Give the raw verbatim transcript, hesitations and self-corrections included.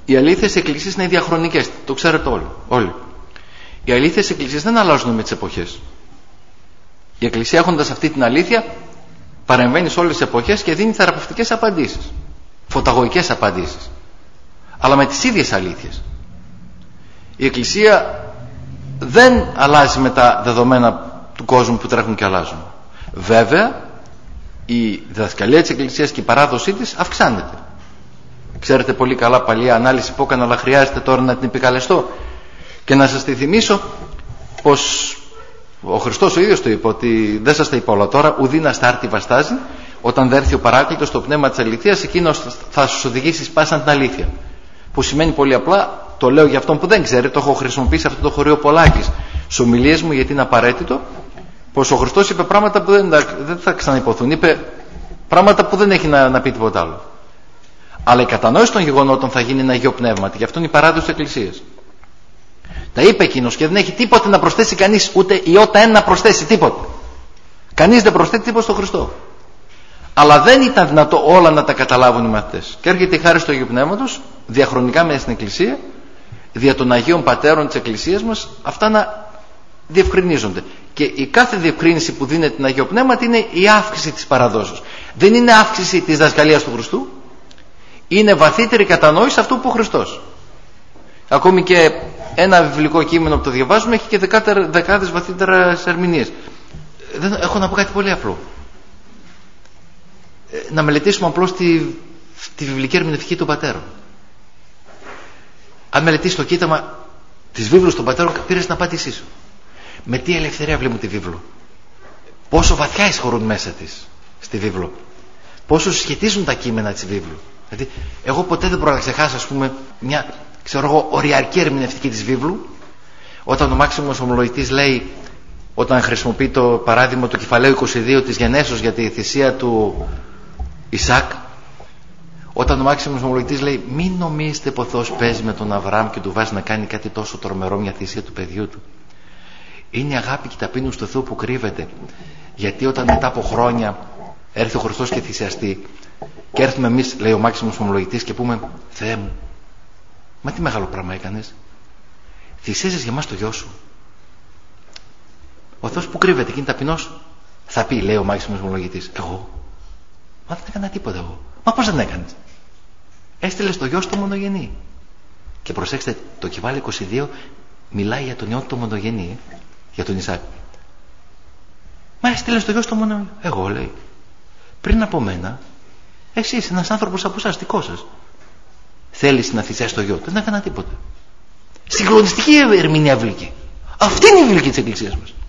Οι αλήθειες εκκλησίες είναι διαχρονικές, το ξέρετε όλοι. όλοι. Οι αλήθειες εκκλησίες δεν αλλάζουν με τις εποχές. Η Εκκλησία, έχοντας αυτή την αλήθεια, παρεμβαίνει σε όλες τις εποχές και δίνει θεραπευτικές απαντήσεις, φωταγωγικές απαντήσεις, αλλά με τις ίδιες αλήθειες. Η Εκκλησία δεν αλλάζει με τα δεδομένα του κόσμου που τρέχουν και αλλάζουν. Βέβαια, η διδασκαλία της Εκκλησίας και η παράδοσή της αυξάνεται. Ξέρετε πολύ καλά παλιά ανάλυση που έκανα, αλλά χρειάζεται τώρα να την επικαλεστώ και να σας τη θυμίσω πως ο Χριστός ο ίδιος το είπε, ότι δεν σας τα είπα όλα τώρα, ουδίνα στάρτη βαστάζει, όταν θα έρθει ο Παράκλητος, το πνεύμα της αληθείας, εκείνος θα σας οδηγήσει σπάσαν την αλήθεια. Που σημαίνει πολύ απλά, το λέω για αυτόν που δεν ξέρει, το έχω χρησιμοποιήσει αυτό το χωρίο Πολάκης στις ομιλίες μου, γιατί είναι απαραίτητο, πως ο Χριστός είπε πράγματα που δεν, δεν θα ξαναυποθούν. Είπε πράγματα που δεν έχει να, να πει τίποτα άλλο. Αλλά η κατανόηση των γεγονότων θα γίνει ένα Αγίο Πνεύματι. Γι' αυτό είναι η παράδοση της Εκκλησίας. Τα είπε εκείνος και δεν έχει τίποτε να προσθέσει κανείς, ούτε ιότα ένα να προσθέσει τίποτε. Κανείς δεν προσθέτει τίποτα στον Χριστό. Αλλά δεν ήταν δυνατό όλα να τα καταλάβουν οι μαθητές. Και έρχεται η χάρη του Αγίου Πνεύματος, διαχρονικά μέσα στην Εκκλησία, δια των Αγίων Πατέρων της Εκκλησίας μας, αυτά να διευκρινίζονται. Και η κάθε διευκρίνηση που δίνεται την Αγίο Πνεύματι είναι η αύξηση της παραδόσεως. Δεν είναι αύξηση της δασκαλίας του Χριστού, είναι βαθύτερη κατανόηση αυτού που είπε ο Χριστός. Ακόμη και ένα βιβλικό κείμενο που το διαβάζουμε έχει και δεκάδες βαθύτερες ερμηνείες. Δεν, έχω να πω κάτι πολύ απλό. Να μελετήσουμε απλώς τη, τη βιβλική ερμηνευτική των πατέρων. Αν μελετήσεις το κοίταμα της βίβλου των πατέρων, πήρες την απάντησή σου. Με τι ελευθερία βλέπουν τη βίβλο. Πόσο βαθιά εισχωρούν μέσα της στη βίβλο. Πόσο σχετίζουν τα κείμενα της βίβλου. Δηλαδή, εγώ ποτέ δεν μπορώ να ξεχάσω, ας πούμε, μια, ξέρω εγώ, οριακή ερμηνευτική της βίβλου, όταν ο Μάξιμος Ομολογητής λέει, όταν χρησιμοποιεί το παράδειγμα του κεφαλαίου είκοσι δύο της Γενέσεως για τη θυσία του Ισάκ, όταν ο Μάξιμος Ομολογητής λέει, μην νομίζετε πως Θεός παίζει με τον Αβραάμ και του βάζει να κάνει κάτι τόσο τρομερό, μια θυσία του παιδιού του. Είναι η αγάπη και η ταπείνωση του Θεού που κρύβεται. Γιατί όταν μετά από χρόνια έρθει ο Χριστός και θυσιαστεί, και έρθουμε εμείς, λέει ο Μάξιμος Ομολογητής, και πούμε, Θεέ μου, μα τι μεγάλο πράγμα έκανες. Θυσίαζες για μας το γιο σου. Ο Θεός που κρύβεται και είναι ταπεινός, θα πει, λέει ο Μάξιμος Ομολογητής, εγώ. Μα δεν έκανα τίποτα εγώ. Μα πώς δεν έκανες. Έστειλες το γιο σου το μονογενή. Και προσέξτε, το κεφάλαιο είκοσι δύο μιλάει για τον ιό του μονογενή, ε? Για τον Ισάκ. Μα έστειλες το γιο σου το μονογενή. Εγώ, λέει, πριν από μένα, εσύ είσαι ένας άνθρωπος από εσάς, δικό σας. Θέλεις να θυσιάσεις το γιο. Δεν έκανα τίποτα. Συγκλονιστική ερμηνεία βιβλική. Αυτή είναι η βιβλική της Εκκλησίας μας.